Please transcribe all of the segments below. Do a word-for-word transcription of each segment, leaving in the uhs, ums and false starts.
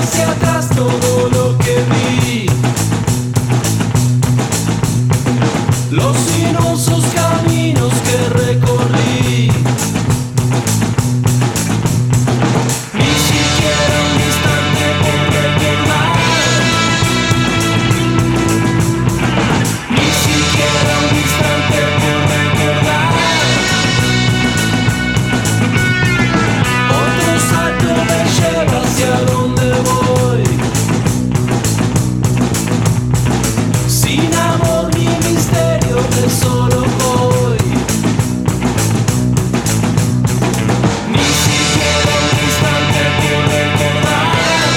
hacia atrás todo lo que vi. Los sinuosos caminos que recorrí. Ni siquiera un instante por recordar. Ni siquiera un instante por recordar. Otro salto me lleva hacia donde voy. Sin amor ni misterio, de solo voy. Ni siquiera un instante por recordar.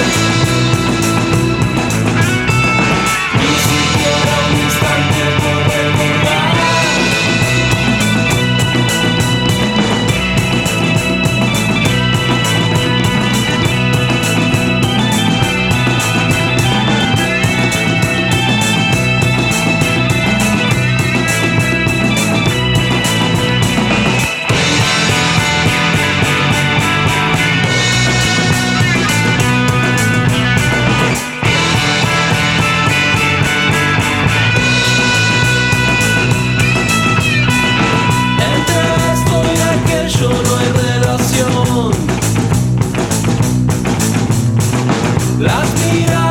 Ni siquiera un instante por recordar. Entre esto y aquello no hay relación. Las miradas